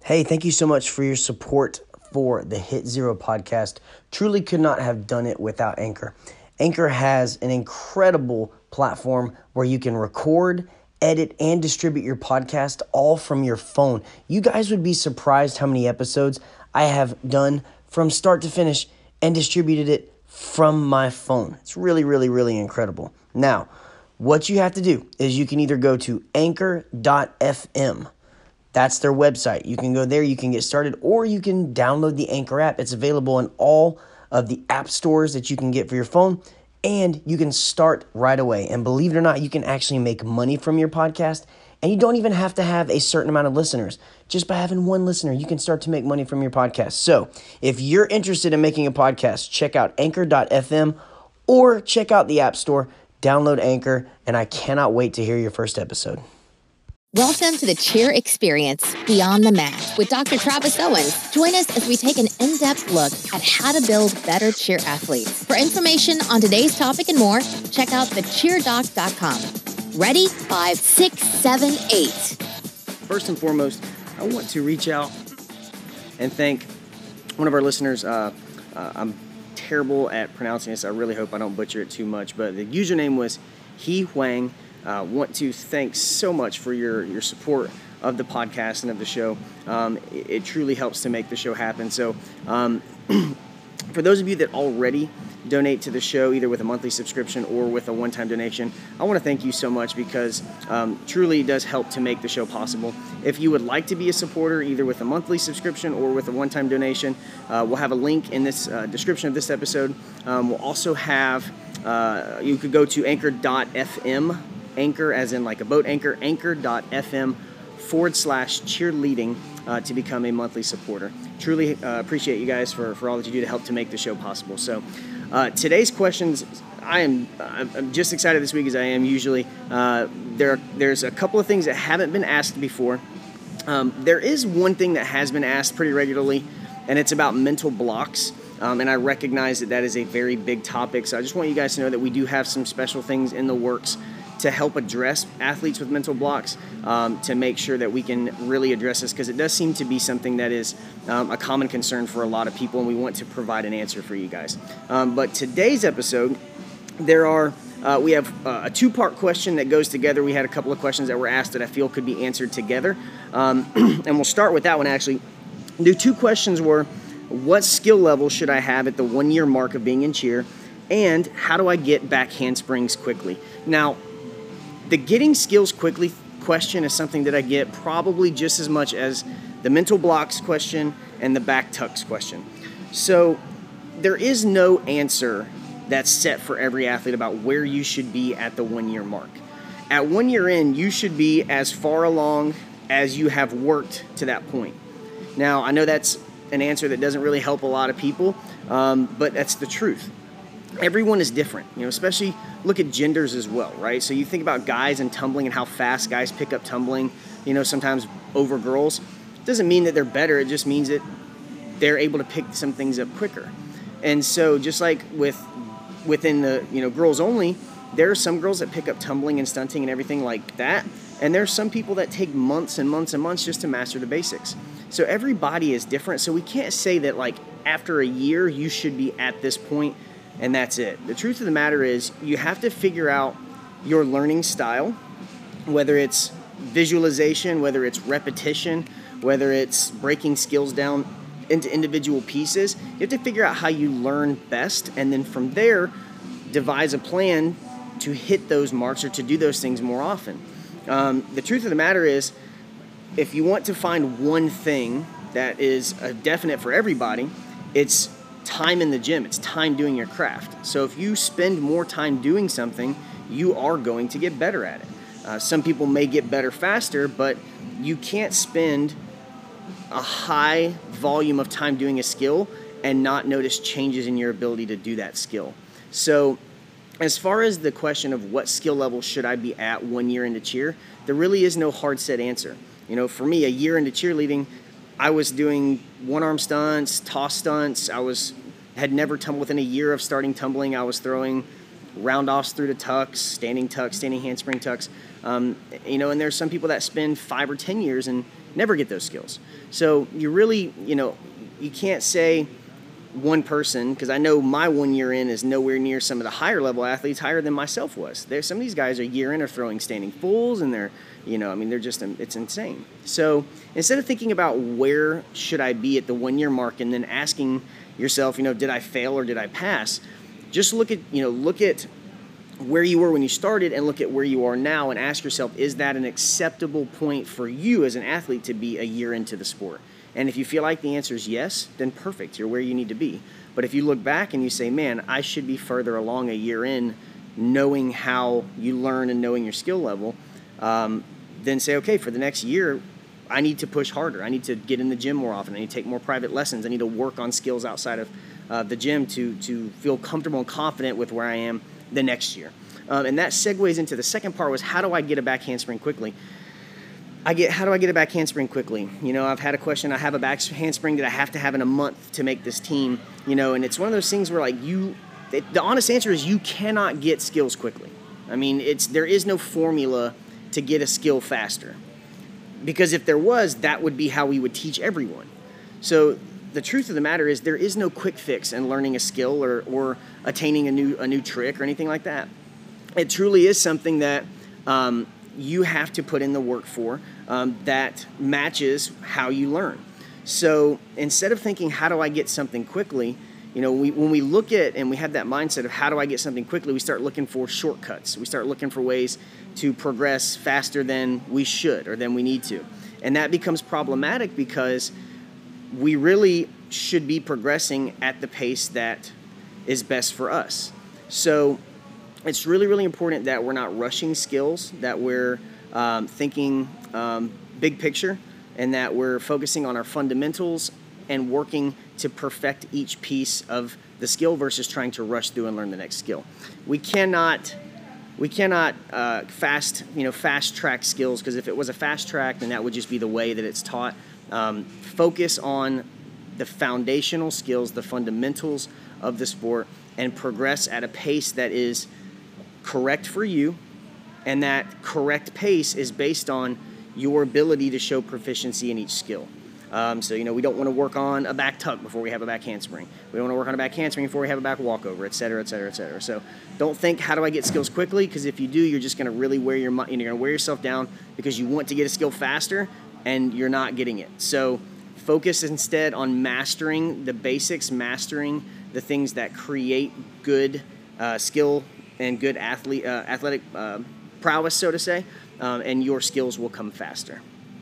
Hey, thank you so much for your support for the Hit Zero podcast. Truly could not have done it without Anchor. Anchor has an incredible platform where you can record, edit, and distribute your podcast all from your phone. You guys would be surprised how many episodes I have done from start to finish and distributed it from my phone. It's really incredible. Now, what you have to do is you can either go to anchor.fm. That's their website. You can go there, you can get started, or you can download the Anchor app. It's available in all of the app stores that you can get for your phone, and you can start right away. And believe it or not, you can actually make money from your podcast, and you don't even have to have a certain amount of listeners. Just by having one listener, you can start to make money from your podcast. So if you're interested in making a podcast, check out anchor.fm or check out the app store, download Anchor, and I cannot wait to hear your first episode. Welcome to the Cheer Experience Beyond the Mat with Dr. Travis Owens. Join us as we take an in-depth look at how to build better cheer athletes. For information on today's topic and more, check out thecheerdoc.com. Ready? 5, 6, 7, 8. First and foremost, I want to reach out and thank one of our listeners. I'm terrible at pronouncing this. I really hope I don't butcher it too much, but the username was He Huang. Want to thank so much for your support of the podcast and of the show. It truly helps to make the show happen. So for those of you that already donate to the show, either with a monthly subscription or with a one-time donation, I want to thank you so much because truly it does help to make the show possible. If you would like to be a supporter, either with a monthly subscription or with a one-time donation, we'll have a link in this description of this episode. We'll also have, you could go to anchor.fm, Anchor as in like a boat anchor, anchor.fm/cheerleading to become a monthly supporter. Truly appreciate you guys for all that you do to help to make the show possible. So today's questions, I'm just excited this week as I am usually. There's a couple of things that haven't been asked before. There is one thing that has been asked pretty regularly, and it's about mental blocks. And I recognize that is a very big topic. So I just want you guys to know that we do have some special things in the works to help address athletes with mental blocks, to make sure that we can really address this, because it does seem to be something that is a common concern for a lot of people, and we want to provide an answer for you guys. But today's episode, we have a two-part question that goes together. We had a couple of questions that were asked that I feel could be answered together, and we'll start with that one actually. The two questions were, what skill level should I have at the 1-year mark of being in cheer, and how do I get back handsprings quickly? Now, the getting skills quickly question is something that I get probably just as much as the mental blocks question and the back tucks question. So there is no answer that's set for every athlete about where you should be at the 1-year mark. At 1 year in, you should be as far along as you have worked to that point. Now, I know that's an answer that doesn't really help a lot of people, but that's the truth. Everyone is different, especially look at genders as well, right? So you think about guys and tumbling and how fast guys pick up tumbling, sometimes over girls. It doesn't mean that they're better. It just means that they're able to pick some things up quicker. And so just like within the, girls only, there are some girls that pick up tumbling and stunting and everything like that. And there's some people that take months and months and months just to master the basics. So every body is different. So we can't say that like after a year, you should be at this point and that's it. The truth of the matter is you have to figure out your learning style, whether it's visualization, whether it's repetition, whether it's breaking skills down into individual pieces. You have to figure out how you learn best, and then from there, devise a plan to hit those marks or to do those things more often. The truth of the matter is, if you want to find one thing that is a definite for everybody, it's time in the gym. It's time doing your craft. So if you spend more time doing something, you are going to get better at it. Some people may get better faster, but you can't spend a high volume of time doing a skill and not notice changes in your ability to do that skill. So as far as the question of what skill level should I be at 1 year into cheer, there really is no hard set answer. For me, a year into cheerleading, I was doing one-arm stunts, toss stunts. Had never tumbled. Within a year of starting tumbling, I was throwing round-offs through the tucks, standing handspring tucks. And there's some people that spend 5 or 10 years and never get those skills. So you really, you can't say one person, because I know my 1 year in is nowhere near some of the higher level athletes, higher than myself was. There's some of these guys a year in are throwing standing fulls, and they're, they're just, it's insane. So instead of thinking about where should I be at the 1 year mark and then asking yourself, did I fail or did I pass? Just look at where you were when you started and look at where you are now and ask yourself, is that an acceptable point for you as an athlete to be a year into the sport? And if you feel like the answer is yes, then perfect, you're where you need to be. But if you look back and you say, man, I should be further along a year in, knowing how you learn and knowing your skill level, then say, okay, for the next year, I need to push harder. I need to get in the gym more often. I need to take more private lessons. I need to work on skills outside of the gym to feel comfortable and confident with where I am the next year. And that segues into the second part, was how do I get a back handspring quickly? How do I get a back handspring quickly? I've had a question, I have a back handspring that I have to have in a month to make this team, and it's one of those things where the honest answer is you cannot get skills quickly. I mean, there is no formula to get a skill faster, because if there was, that would be how we would teach everyone. So the truth of the matter is there is no quick fix in learning a skill or attaining a new trick or anything like that. It truly is something that you have to put in the work for that matches how you learn. So instead of thinking, how do I get something quickly, when we look at and we have that mindset of how do I get something quickly, we start looking for shortcuts. We start looking for ways to progress faster than we should or than we need to. And that becomes problematic because we really should be progressing at the pace that is best for us. So it's really, really important that we're not rushing skills, that we're thinking big picture, and that we're focusing on our fundamentals and working to perfect each piece of the skill versus trying to rush through and learn the next skill. We cannot fast track skills, because if it was a fast track, then that would just be the way that it's taught. Focus on the foundational skills, the fundamentals of the sport, and progress at a pace that is correct for you, and that correct pace is based on your ability to show proficiency in each skill. So we don't want to work on a back tuck before we have a back handspring. We don't want to work on a back handspring before we have a back walkover, et cetera, et cetera, et cetera. So don't think, how do I get skills quickly? Because if you do, you're just going to really you're going to wear yourself down because you want to get a skill faster and you're not getting it. So focus instead on mastering the basics, mastering the things that create good skill and good athletic prowess, so to say, and your skills will come faster.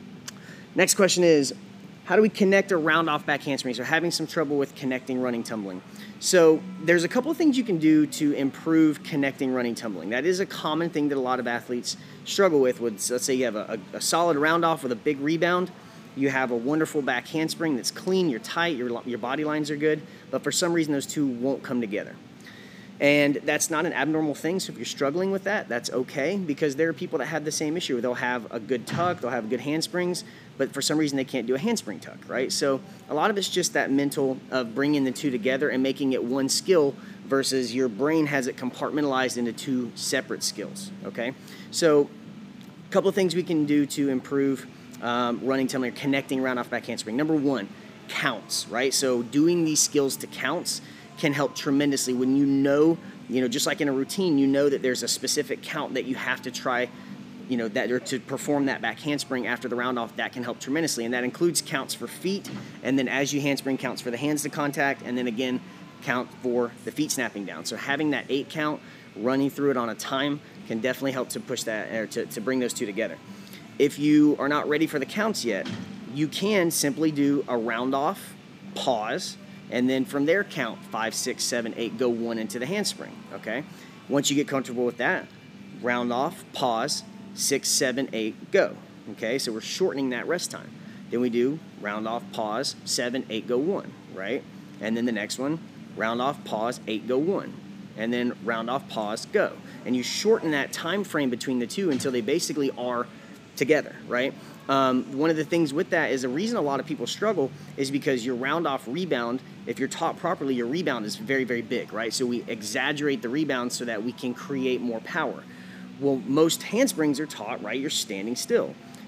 Next question is, how do we connect or round off back handsprings? Or having some trouble with connecting, running, tumbling. So there's a couple of things you can do to improve connecting, running, tumbling. That is a common thing that a lot of athletes struggle with. Let's say you have a solid round off with a big rebound. You have a wonderful back handspring that's clean, you're tight, your body lines are good, but for some reason those two won't come together. And that's not an abnormal thing, so if you're struggling with that, that's okay, because there are people that have the same issue. They'll have a good tuck, they'll have good handsprings, but for some reason they can't do a handspring tuck, right? So a lot of it's just that mental of bringing the two together and making it one skill versus your brain has it compartmentalized into two separate skills, okay? So a couple of things we can do to improve running, tumbling, or connecting round off back handspring. Number one, counts, right? So doing these skills to counts can help tremendously. When just like in a routine, you know that there's a specific count that you have to try, or to perform that back handspring after the round off. That can help tremendously, and that includes counts for feet, and then as you handspring, counts for the hands to contact, and then again, count for the feet snapping down. So having that 8 count, running through it on a time, can definitely help to push that, or to bring those two together. If you are not ready for the counts yet, you can simply do a round off, pause, and then from there count 5, 6, 7, 8, go 1 into the handspring, okay? Once you get comfortable with that, round off, pause, 6, 7, 8, go, okay? So we're shortening that rest time. Then we do round off, pause, 7, 8, go 1, right? And then the next one, round off, pause, 8, go 1. And then round off, pause, go. And you shorten that time frame between the two until they basically are together, right? One of the things with that is the reason a lot of people struggle is because your round off rebound, if you're taught properly, your rebound is very, very big, right? So we exaggerate the rebound so that we can create more power. Well, most handsprings are taught, right? You're standing still.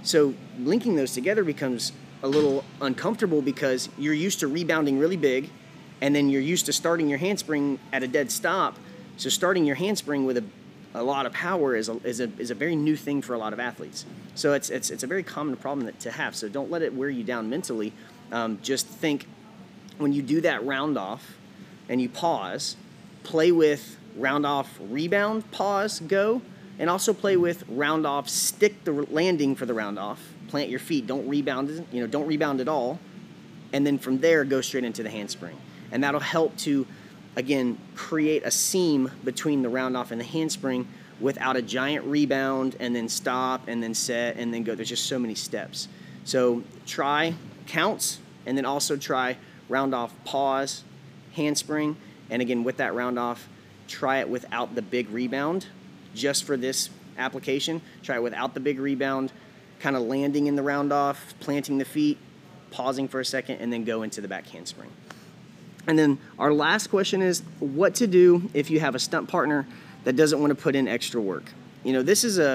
So linking those together becomes a little uncomfortable because you're used to rebounding really big, and then you're used to starting your handspring at a dead stop. So starting your handspring with a lot of power is a very new thing for a lot of athletes. So it's a very common problem to have. So don't let it wear you down mentally. Just think when you do that round off and you pause, play with round off, rebound, pause, go, and also play with round off, stick the landing for the round off, plant your feet, don't rebound, don't rebound at all, and then from there go straight into the handspring. And that'll help to, again, create a seam between the round off and the handspring without a giant rebound and then stop and then set and then go. There's just so many steps. So try counts, and then also try round off, pause, handspring, and again with that round off, try it without the big rebound. Just for this application, try it without the big rebound, kind of landing in the round off, planting the feet, pausing for a second, and then go into the back handspring. And then our last question is what to do if you have a stunt partner that doesn't want to put in extra work. This is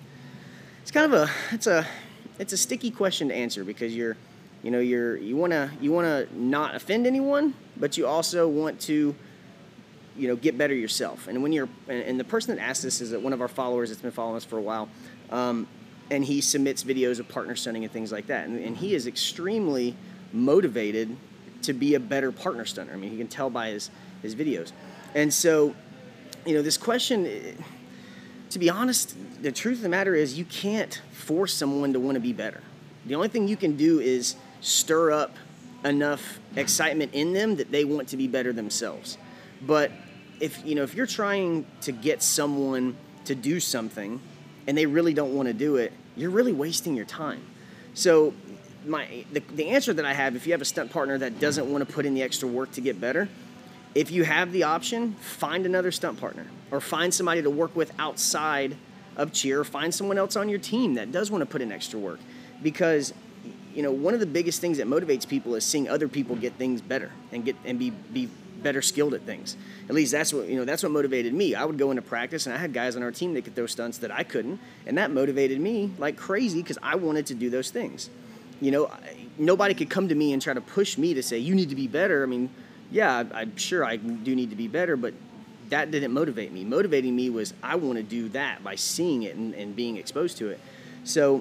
it's a sticky question to answer because you want to not offend anyone, but you also want to get better yourself. And and the person that asked this is one of our followers that's been following us for a while, and he submits videos of partner stunting and things like that, and he is extremely motivated to be a better partner stunner. I mean, you can tell by his videos. And so, this question, to be honest, the truth of the matter is you can't force someone to want to be better. The only thing you can do is stir up enough excitement in them that they want to be better themselves. But if you're trying to get someone to do something and they really don't want to do it, you're really wasting your time. So the answer that I have, if you have a stunt partner that doesn't want to put in the extra work to get better, if you have the option, find another stunt partner or find somebody to work with outside of cheer, or find someone else on your team that does want to put in extra work. Because one of the biggest things that motivates people is seeing other people get things better and be better skilled at things. At least that's what motivated me. I would go into practice and I had guys on our team that could throw stunts that I couldn't, and that motivated me like crazy because I wanted to do those things. Nobody could come to me and try to push me to say, you need to be better. I mean, yeah, I'm sure I do need to be better, but that didn't motivate me. Motivating me was I want to do that by seeing it and being exposed to it. So,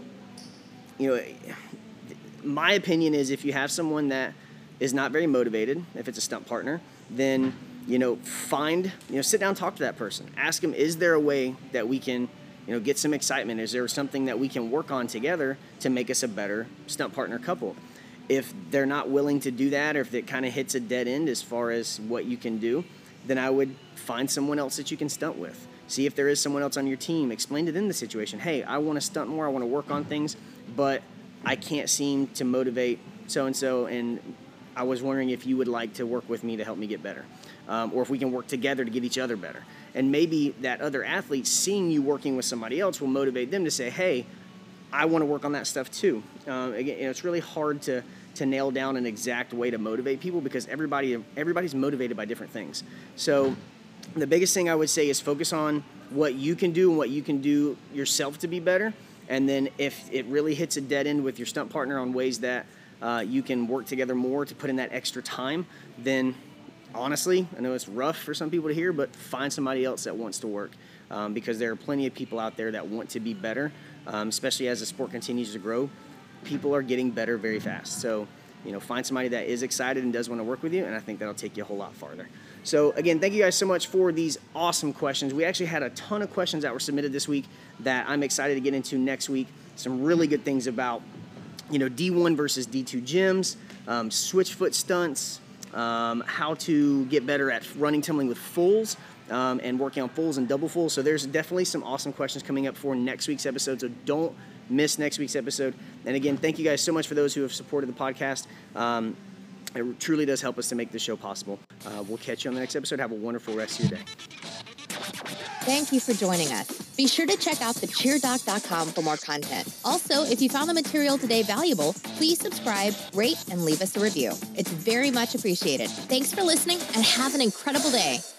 my opinion is if you have someone that is not very motivated, if it's a stunt partner, then, sit down, talk to that person. Ask them, is there a way that we can get some excitement? Is there something that we can work on together to make us a better stunt partner couple? If they're not willing to do that, or if it kind of hits a dead end as far as what you can do, then I would find someone else that you can stunt with. See if there is someone else on your team. Explain to them the situation. Hey, I want to stunt more. I want to work on things, but I can't seem to motivate so-and-so, and I was wondering if you would like to work with me to help me get better. Or if we can work together to get each other better. And maybe that other athlete seeing you working with somebody else will motivate them to say, hey, I want to work on that stuff too. Again, it's really hard to nail down an exact way to motivate people because everybody's motivated by different things. So the biggest thing I would say is focus on what you can do and what you can do yourself to be better. And then if it really hits a dead end with your stunt partner on ways that you can work together more to put in that extra time, then honestly, I know it's rough for some people to hear, but find somebody else that wants to work because there are plenty of people out there that want to be better, especially as the sport continues to grow. People are getting better very fast. So, find somebody that is excited and does want to work with you, and I think that'll take you a whole lot farther. So, again, thank you guys so much for these awesome questions. We actually had a ton of questions that were submitted this week that I'm excited to get into next week. Some really good things about, D1 versus D2 gyms, switch foot stunts, how to get better at running tumbling with fulls, and working on fulls and double fulls. So there's definitely some awesome questions coming up for next week's episode. So don't miss next week's episode. And again, thank you guys so much for those who have supported the podcast. It truly does help us to make this show possible. We'll catch you on the next episode. Have a wonderful rest of your day. Thank you for joining us. Be sure to check out thecheerdoc.com for more content. Also, if you found the material today valuable, please subscribe, rate, and leave us a review. It's very much appreciated. Thanks for listening and have an incredible day.